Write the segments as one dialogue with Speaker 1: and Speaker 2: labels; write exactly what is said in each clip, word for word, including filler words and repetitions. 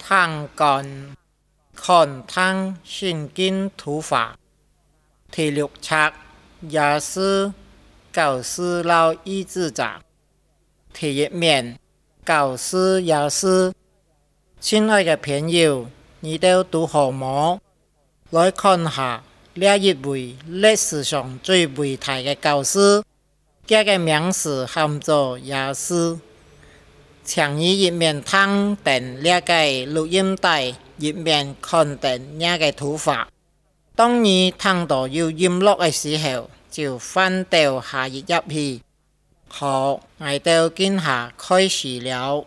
Speaker 1: 通干看通圣经图法第六册耶稣教师老医治者第一面教师耶稣，亲爱的朋友，你都拄好冇？来看下这一位历史上最伟大的教师，他的名字喊做耶稣。请你一面听定这个录音带，一面看定这个图法。当你听到有音乐的时候，就翻到下一页去。好，我哋今下开始了。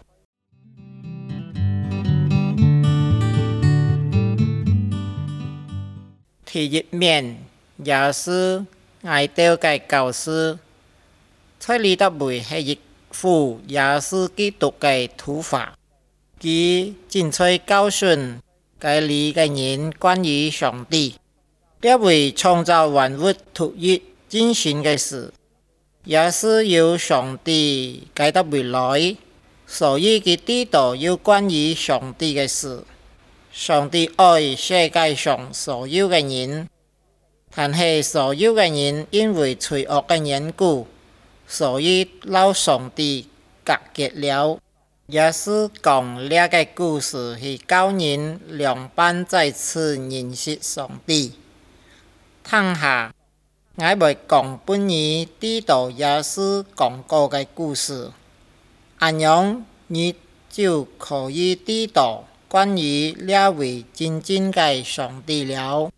Speaker 1: 第一面，耶稣爱到嘅教师，在呢度位係一幅耶穌基督嘅圖法，佢正在教訓嘅呢個人關於上帝，呢位創造萬物獨一真神嘅事。耶穌有上帝解得未來，所以佢知道有關於上帝嘅事。上帝愛世界上所有嘅人，但係所有嘅人因為罪惡嘅緣故，所以老上帝隔絕了。耶穌講呢個故事係教人兩班再次認識上帝。聽下，我會講本你知道耶穌講過嘅故事，咁樣你就可以知道關於呢位真正嘅上帝了。